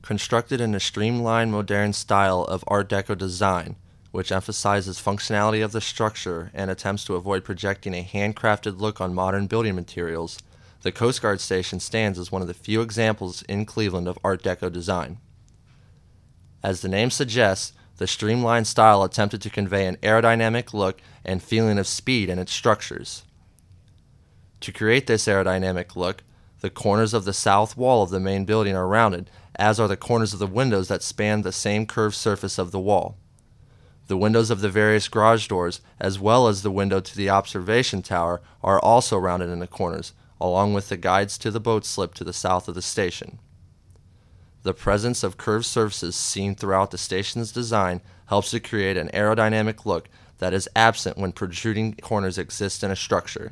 Constructed in a streamlined modern style of Art Deco design, which emphasizes functionality of the structure and attempts to avoid projecting a handcrafted look on modern building materials, the Coast Guard Station stands as one of the few examples in Cleveland of Art Deco design. As the name suggests, the streamlined style attempted to convey an aerodynamic look and feeling of speed in its structures. To create this aerodynamic look, the corners of the south wall of the main building are rounded, as are the corners of the windows that span the same curved surface of the wall. The windows of the various garage doors, as well as the window to the observation tower, are also rounded in the corners, along with the guides to the boat slip to the south of the station. The presence of curved surfaces seen throughout the station's design helps to create an aerodynamic look that is absent when protruding corners exist in a structure.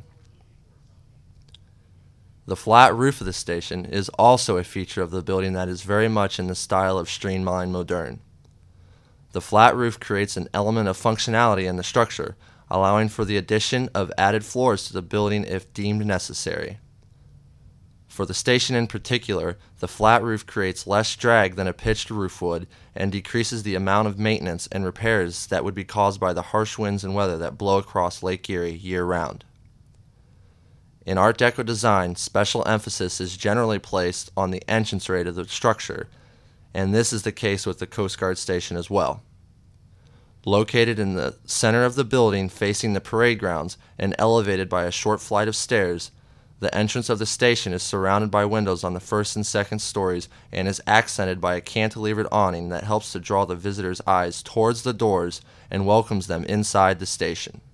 The flat roof of the station is also a feature of the building that is very much in the style of streamlined modern. The flat roof creates an element of functionality in the structure, allowing for the addition of added floors to the building if deemed necessary. For the station in particular, the flat roof creates less drag than a pitched roof would and decreases the amount of maintenance and repairs that would be caused by the harsh winds and weather that blow across Lake Erie year-round. In Art Deco design, special emphasis is generally placed on the entrance rate of the structure, and this is the case with the Coast Guard Station as well. Located in the center of the building facing the parade grounds and elevated by a short flight of stairs, the entrance of the station is surrounded by windows on the first and second stories and is accented by a cantilevered awning that helps to draw the visitors' eyes towards the doors and welcomes them inside the station.